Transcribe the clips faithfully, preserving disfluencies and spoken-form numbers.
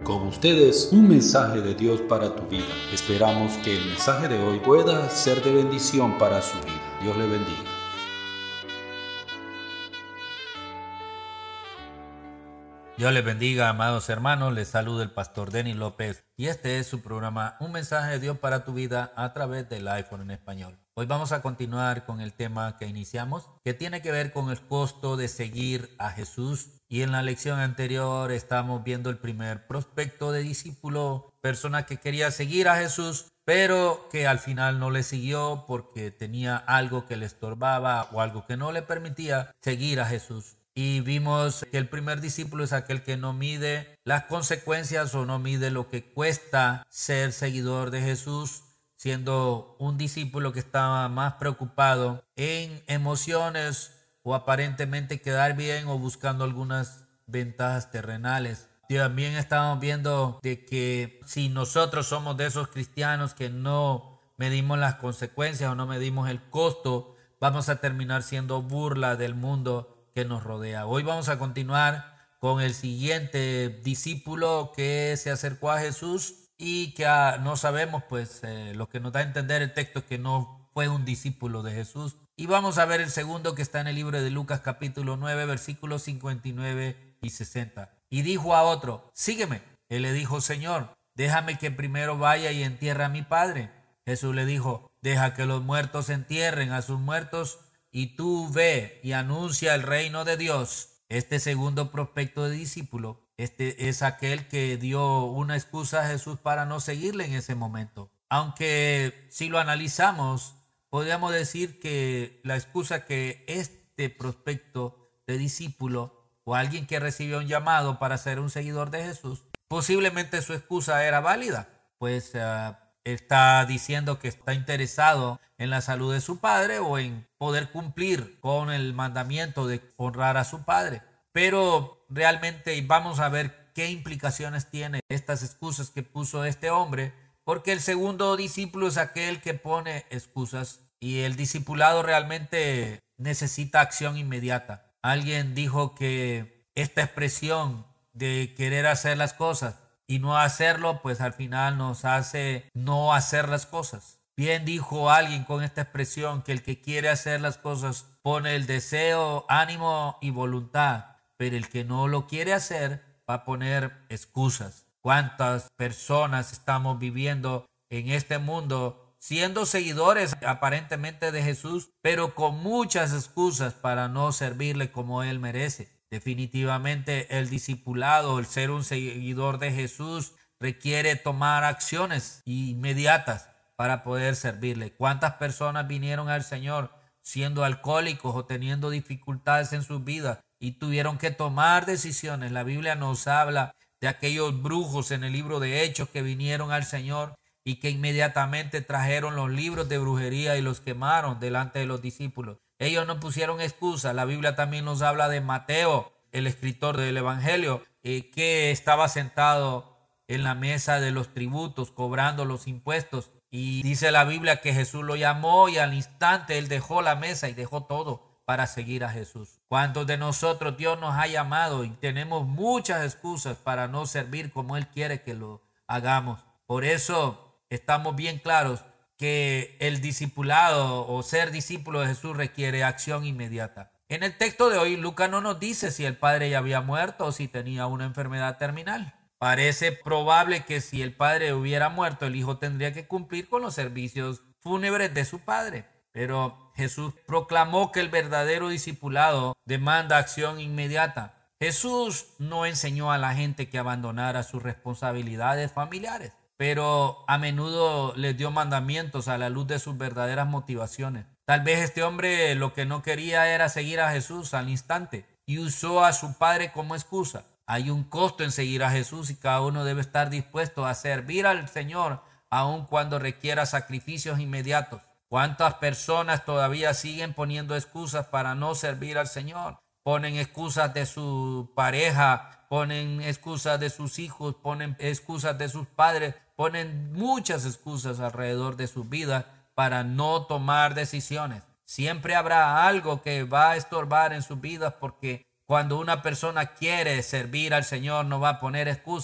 Con ustedes, un mensaje de Dios para tu vida. Esperamos que el mensaje de hoy pueda ser de bendición para su vida. Dios le bendiga. Dios les bendiga, amados hermanos. Les saluda el pastor Denis López y este es su programa Un mensaje de Dios para tu vida a través del iPhone en español. Hoy vamos a continuar con el tema que iniciamos, que tiene que ver con el costo de seguir a Jesús. Y en la lección anterior estamos viendo el primer prospecto de discípulo, persona que quería seguir a Jesús, pero que al final no le siguió porque tenía algo que le estorbaba o algo que no le permitía seguir a Jesús. Y vimos que el primer discípulo es aquel que no mide las consecuencias o no mide lo que cuesta ser seguidor de Jesús, siendo un discípulo que estaba más preocupado en emociones o aparentemente quedar bien o buscando algunas ventajas terrenales. También estamos viendo de que si nosotros somos de esos cristianos que no medimos las consecuencias o no medimos el costo, vamos a terminar siendo burla del mundo que nos rodea. Hoy vamos a continuar con el siguiente discípulo que se acercó a Jesús y que ah, no sabemos, pues eh, lo que nos da a entender el texto es que no fue un discípulo de Jesús. Y vamos a ver el segundo que está en el libro de Lucas capítulo nueve versículos cincuenta y nueve y sesenta. Y dijo a otro: sígueme. Él le dijo: Señor, déjame que primero vaya y entierre a mi padre. Jesús le dijo: deja que los muertos entierren a sus muertos y tú ve y anuncia el reino de Dios. Este segundo prospecto de discípulo, este es aquel que dio una excusa a Jesús para no seguirle en ese momento. Aunque si lo analizamos, podríamos decir que la excusa que este prospecto de discípulo o alguien que recibió un llamado para ser un seguidor de Jesús, posiblemente su excusa era válida, pues uh, está diciendo que está interesado en la salud de su padre o en poder cumplir con el mandamiento de honrar a su padre. Pero realmente vamos a ver qué implicaciones tienen estas excusas que puso este hombre, porque el segundo discípulo es aquel que pone excusas y el discipulado realmente necesita acción inmediata. Alguien dijo que esta expresión de querer hacer las cosas y no hacerlo, pues al final nos hace no hacer las cosas. Bien dijo alguien con esta expresión que el que quiere hacer las cosas pone el deseo, ánimo y voluntad, pero el que no lo quiere hacer va a poner excusas. ¿Cuántas personas estamos viviendo en este mundo siendo seguidores aparentemente de Jesús, pero con muchas excusas para no servirle como Él merece? Definitivamente el discipulado, el ser un seguidor de Jesús, requiere tomar acciones inmediatas para poder servirle. ¿Cuántas personas vinieron al Señor siendo alcohólicos o teniendo dificultades en sus vidas y tuvieron que tomar decisiones? La Biblia nos habla de aquellos brujos en el libro de Hechos que vinieron al Señor y que inmediatamente trajeron los libros de brujería y los quemaron delante de los discípulos. Ellos no pusieron excusa. La Biblia también nos habla de Mateo, el escritor del Evangelio, eh, que estaba sentado en la mesa de los tributos cobrando los impuestos. Y dice la Biblia que Jesús lo llamó y al instante él dejó la mesa y dejó todo para seguir a Jesús. ¿Cuántos de nosotros Dios nos ha llamado y tenemos muchas excusas para no servir como Él quiere que lo hagamos? Por eso estamos bien claros que el discipulado o ser discípulo de Jesús requiere acción inmediata. En el texto de hoy, Lucas no nos dice si el padre ya había muerto o si tenía una enfermedad terminal. Parece probable que si el padre hubiera muerto, el hijo tendría que cumplir con los servicios fúnebres de su padre. Pero Jesús proclamó que el verdadero discipulado demanda acción inmediata. Jesús no enseñó a la gente que abandonara sus responsabilidades familiares, pero a menudo les dio mandamientos a la luz de sus verdaderas motivaciones. Tal vez este hombre lo que no quería era seguir a Jesús al instante y usó a su padre como excusa. Hay un costo en seguir a Jesús y cada uno debe estar dispuesto a servir al Señor aun cuando requiera sacrificios inmediatos. ¿Cuántas personas todavía siguen poniendo excusas para no servir al Señor? Ponen excusas de su pareja, ponen excusas de sus hijos, ponen excusas de sus padres, ponen muchas excusas alrededor de su vida para no tomar decisiones. Siempre habrá algo que va a estorbar en sus vidas porque cuando una persona quiere servir al Señor no va a poner excusas,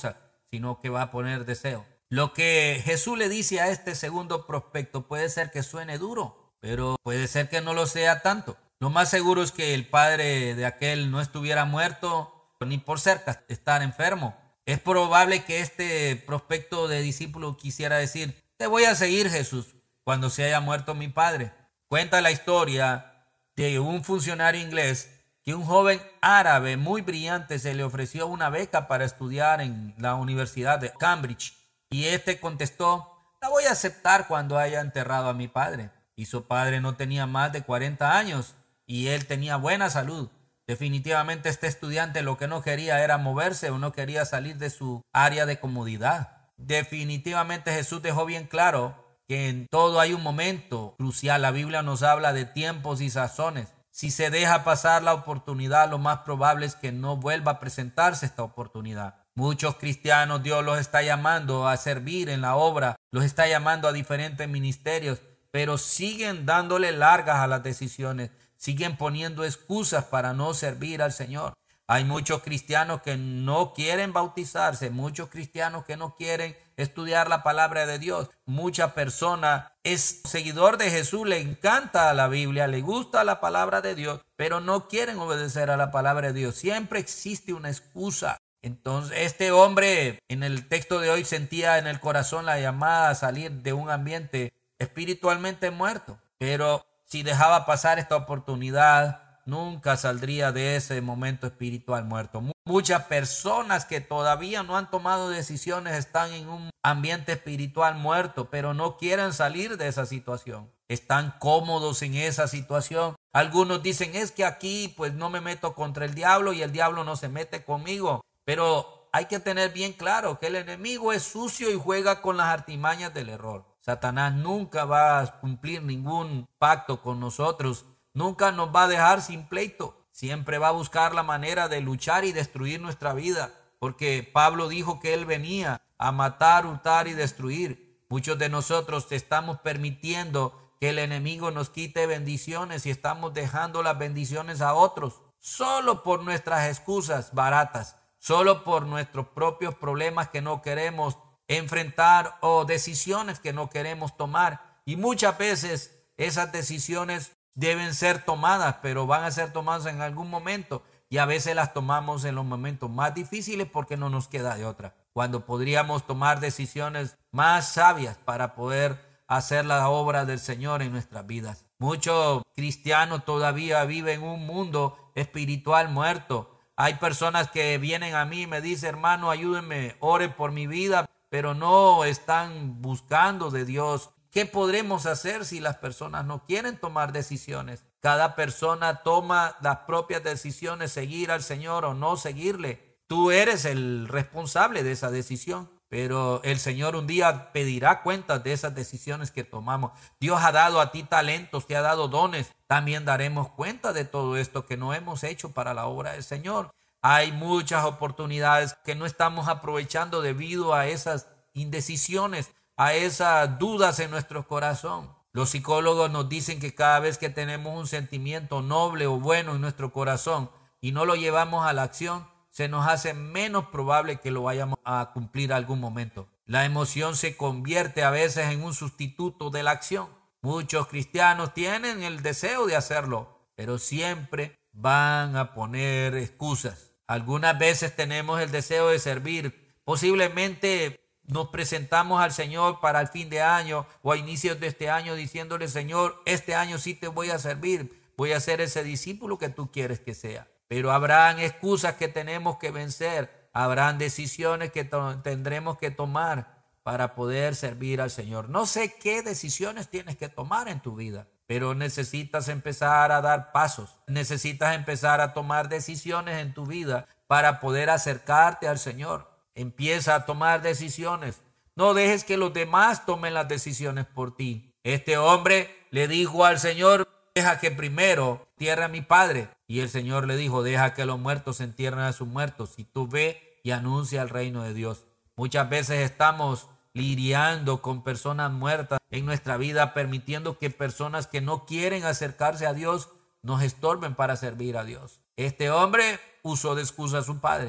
sino que va a poner deseo. Lo que Jesús le dice a este segundo prospecto puede ser que suene duro, pero puede ser que no lo sea tanto. Lo más seguro es que el padre de aquel no estuviera muerto ni por cerca estar enfermo. Es probable que este prospecto de discípulo quisiera decir: te voy a seguir, Jesús, cuando se haya muerto mi padre. Cuenta la historia de un funcionario inglés que un joven árabe muy brillante se le ofreció una beca para estudiar en la Universidad de Cambridge. Y este contestó: la voy a aceptar cuando haya enterrado a mi padre. Y su padre no tenía más de cuarenta años y él tenía buena salud. Definitivamente este estudiante lo que no quería era moverse o no quería salir de su área de comodidad. Definitivamente Jesús dejó bien claro que en todo hay un momento crucial. La Biblia nos habla de tiempos y sazones. Si se deja pasar la oportunidad, lo más probable es que no vuelva a presentarse esta oportunidad. Muchos cristianos Dios los está llamando a servir en la obra, los está llamando a diferentes ministerios, pero siguen dándole largas a las decisiones, siguen poniendo excusas para no servir al Señor. Hay muchos cristianos que no quieren bautizarse, muchos cristianos que no quieren estudiar la palabra de Dios. Mucha persona es seguidor de Jesús, le encanta la Biblia, le gusta la palabra de Dios, pero no quieren obedecer a la palabra de Dios. Siempre existe una excusa. Entonces, este hombre en el texto de hoy sentía en el corazón la llamada a salir de un ambiente espiritualmente muerto, pero si dejaba pasar esta oportunidad, nunca saldría de ese momento espiritual muerto. Muchas personas que todavía no han tomado decisiones están en un ambiente espiritual muerto, pero no quieren salir de esa situación. Están cómodos en esa situación. Algunos dicen: es que aquí pues no me meto contra el diablo y el diablo no se mete conmigo. Pero hay que tener bien claro que el enemigo es sucio y juega con las artimañas del error. Satanás nunca va a cumplir ningún pacto con nosotros. Nunca nos va a dejar sin pleito. Siempre va a buscar la manera de luchar y destruir nuestra vida. Porque Pablo dijo que él venía a matar, hurtar y destruir. Muchos de nosotros estamos permitiendo que el enemigo nos quite bendiciones y estamos dejando las bendiciones a otros. Solo por nuestras excusas baratas. Solo por nuestros propios problemas que no queremos enfrentar o decisiones que no queremos tomar. Y muchas veces esas decisiones deben ser tomadas, pero van a ser tomadas en algún momento. Y a veces las tomamos en los momentos más difíciles porque no nos queda de otra. Cuando podríamos tomar decisiones más sabias para poder hacer la obra del Señor en nuestras vidas. Muchos cristianos todavía viven en un mundo espiritual muerto. Hay personas que vienen a mí y me dicen: hermano, ayúdenme, ore por mi vida, pero no están buscando de Dios. ¿Qué podremos hacer si las personas no quieren tomar decisiones? Cada persona toma las propias decisiones, seguir al Señor o no seguirle. Tú eres el responsable de esa decisión, pero el Señor un día pedirá cuentas de esas decisiones que tomamos. Dios ha dado a ti talentos, te ha dado dones. También daremos cuenta de todo esto que no hemos hecho para la obra del Señor. Hay muchas oportunidades que no estamos aprovechando debido a esas indecisiones, a esas dudas en nuestro corazón. Los psicólogos nos dicen que cada vez que tenemos un sentimiento noble o bueno en nuestro corazón y no lo llevamos a la acción, se nos hace menos probable que lo vayamos a cumplir algún momento. La emoción se convierte a veces en un sustituto de la acción. Muchos cristianos tienen el deseo de hacerlo, pero siempre van a poner excusas. Algunas veces tenemos el deseo de servir. Posiblemente nos presentamos al Señor para el fin de año o a inicios de este año diciéndole: Señor, este año sí te voy a servir. Voy a ser ese discípulo que tú quieres que sea. Pero habrán excusas que tenemos que vencer. Habrán decisiones que tendremos que tomar para poder servir al Señor. No sé qué decisiones tienes que tomar en tu vida, pero necesitas empezar a dar pasos. Necesitas empezar a tomar decisiones en tu vida para poder acercarte al Señor. Empieza a tomar decisiones. No dejes que los demás tomen las decisiones por ti. Este hombre le dijo al Señor: deja que primero entierre a mi padre. Y el Señor le dijo: deja que los muertos entierren a sus muertos y tú ve y anuncia el reino de Dios. Muchas veces estamos lidiando con personas muertas en nuestra vida, permitiendo que personas que no quieren acercarse a Dios nos estorben para servir a Dios. Este hombre usó de excusa a su padre,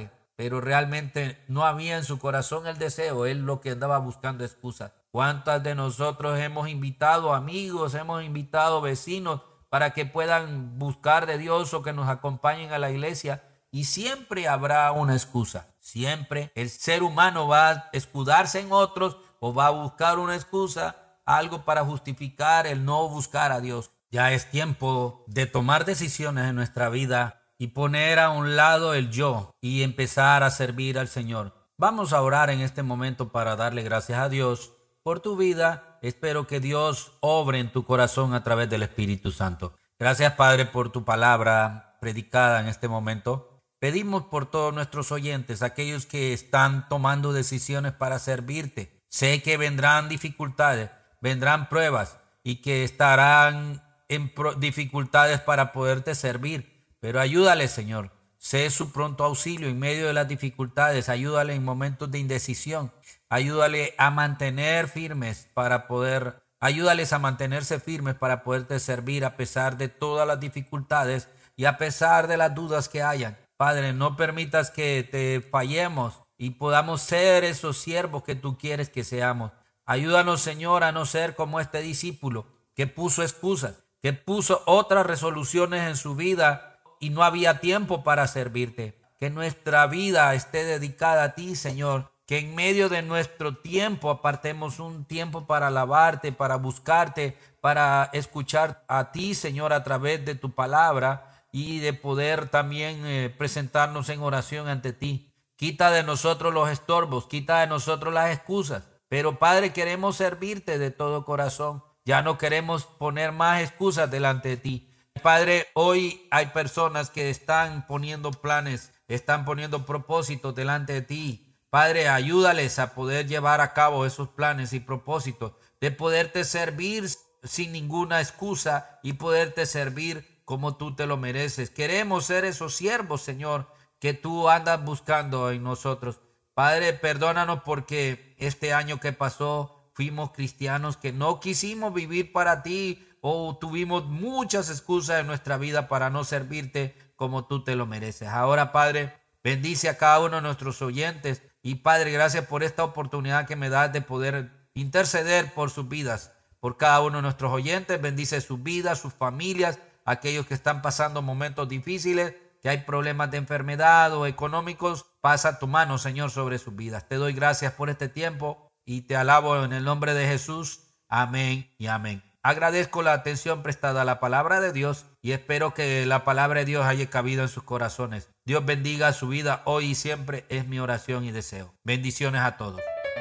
pero realmente no había en su corazón el deseo. Él lo que andaba buscando excusas. ¿Cuántas de nosotros hemos invitado amigos, hemos invitado vecinos para que puedan buscar de Dios o que nos acompañen a la iglesia? Y siempre habrá una excusa. Siempre el ser humano va a escudarse en otros o va a buscar una excusa, algo para justificar el no buscar a Dios. Ya es tiempo de tomar decisiones en nuestra vida y poner a un lado el yo y empezar a servir al Señor. Vamos a orar en este momento para darle gracias a Dios por tu vida. Espero que Dios obre en tu corazón a través del Espíritu Santo. Gracias, Padre, por tu palabra predicada en este momento. Pedimos por todos nuestros oyentes, aquellos que están tomando decisiones para servirte. Sé que vendrán dificultades, vendrán pruebas y que estarán en dificultades para poderte servir. Pero ayúdale, Señor. Sé su pronto auxilio en medio de las dificultades. Ayúdale en momentos de indecisión. Ayúdale a mantener firmes para poder, ayúdales a mantenerse firmes para poderte servir a pesar de todas las dificultades y a pesar de las dudas que hayan. Padre, no permitas que te fallemos y podamos ser esos siervos que tú quieres que seamos. Ayúdanos, Señor, a no ser como este discípulo que puso excusas, que puso otras resoluciones en su vida y no había tiempo para servirte. Que nuestra vida esté dedicada a ti, Señor. Que en medio de nuestro tiempo apartemos un tiempo para alabarte, para buscarte, para escuchar a ti, Señor, a través de tu palabra y de poder también eh, presentarnos en oración ante ti. Quita de nosotros los estorbos, quita de nosotros las excusas. Pero, Padre, queremos servirte de todo corazón. Ya no queremos poner más excusas delante de ti. Padre, hoy hay personas que están poniendo planes, están poniendo propósitos delante de ti. Padre, ayúdales a poder llevar a cabo esos planes y propósitos, de poderte servir sin ninguna excusa y poderte servir como tú te lo mereces. Queremos ser esos siervos, Señor, que tú andas buscando en nosotros. Padre, perdónanos porque este año que pasó fuimos cristianos que no quisimos vivir para ti o tuvimos muchas excusas en nuestra vida para no servirte como tú te lo mereces. Ahora, Padre, bendice a cada uno de nuestros oyentes. Y Padre, gracias por esta oportunidad que me das de poder interceder por sus vidas, por cada uno de nuestros oyentes. Bendice sus vidas, sus familias, aquellos que están pasando momentos difíciles, que hay problemas de enfermedad o económicos. Pasa tu mano, Señor, sobre sus vidas. Te doy gracias por este tiempo y te alabo en el nombre de Jesús. Amén y amén. Agradezco la atención prestada a la palabra de Dios y espero que la palabra de Dios haya cabido en sus corazones. Dios bendiga su vida hoy y siempre, es mi oración y deseo. Bendiciones a todos.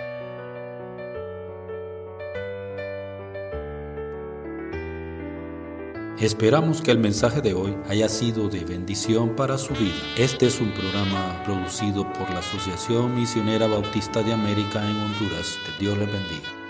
Esperamos que el mensaje de hoy haya sido de bendición para su vida. Este es un programa producido por la Asociación Misionera Bautista de América en Honduras. Que Dios les bendiga.